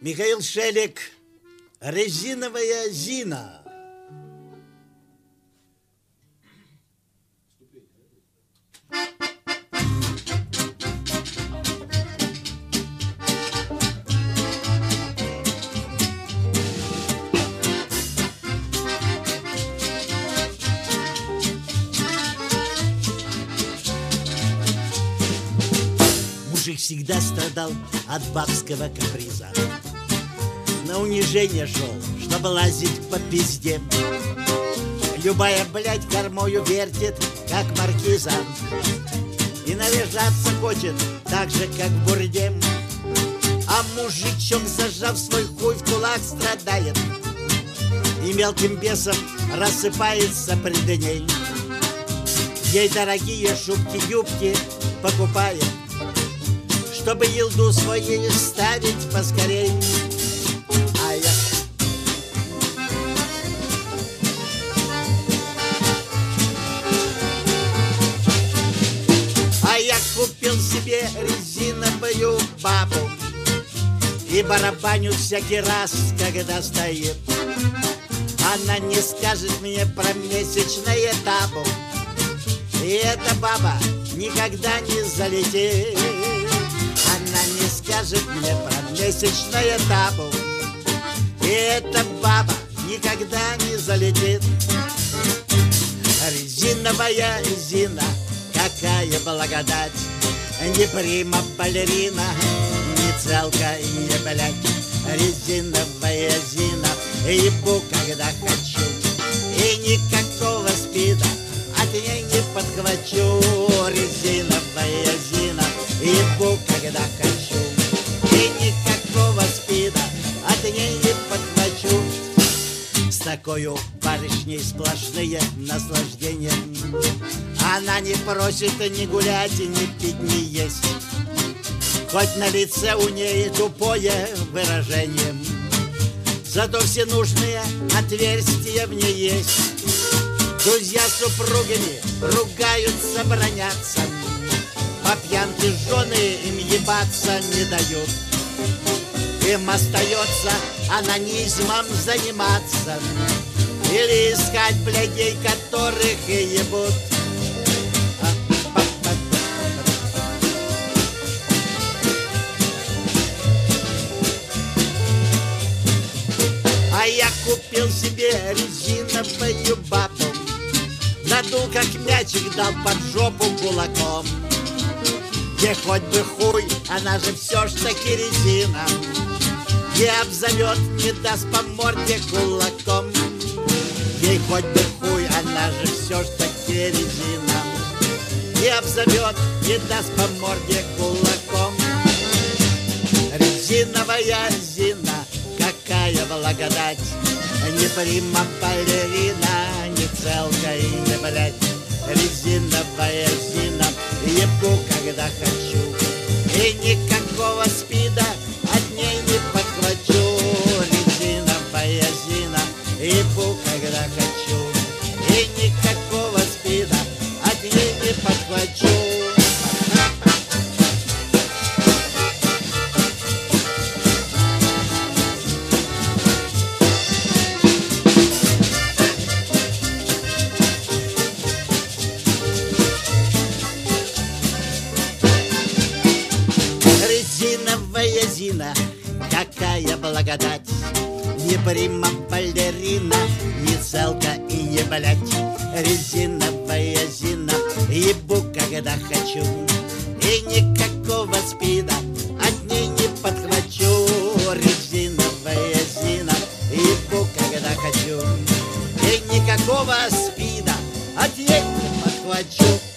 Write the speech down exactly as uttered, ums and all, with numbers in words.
Михаил Шелик, «Резиновая Зина». Мужик всегда страдал от бабского каприза. На унижение шел, чтобы лазить по пизде. Любая, блядь, кормою вертит, как маркиза, и наряжаться хочет так же, как в бурде. А мужичок, зажав свой хуй в кулак, страдает и мелким бесом рассыпается пред ней. Ей дорогие шубки-юбки покупает, чтобы елду своей ставить поскорей. А я... А я купил себе резиновую бабу и барабаню всякий раз, когда стоит. Она не скажет мне про месячное табу, и эта баба никогда не залетит. Она не скажет мне про месячное табу, и эта баба никогда не залетит. Резиновая Зина, какая благодать! Не прима балерина, не целка и не блядь. Резиновая Зина, ебу, когда хочу, и никакого спида от ней не подхвачу. Резиновая Зина, ебу, когда хочу, и никакого спида от ней не подхвачу. С такою барышней сплошные наслаждения. Она не просит ни гулять, ни пить, ни есть, хоть на лице у ней тупое выражение, зато все нужные отверстия в ней есть. Друзья с супругами ругаются, бронятся, по пьянке жены им ебаться не дают. Им остается анонизмом заниматься или искать блядей, которых и ебут. А я купил себе резиновую бабу, надул как мячик, дал под жопу кулаком. Где хоть бы хуй, она же все ж таки резина, и обзовет, не даст по морде кулаком. Ей хоть бы хуй, она же все ж таки резина, и обзовет, не даст по морде кулаком. Резиновая Зина, какая благодать! Не прима балерина, не целка и не блядь. Резиновая Зина, ебу, когда хочу, и никакого спида от ней не подхвачу. Резиновая Зина, ебу, когда хочу, и никакого спида от ней не подхвачу. Резиновая Зина, какая благодать! Не прима балерина, не целка и не блядь. Резиновая Зина, ебу, когда хочу, и никакого спида от ней не подхвачу. Резиновая Зина, ебу, когда хочу, и никакого спида от ней не подхвачу.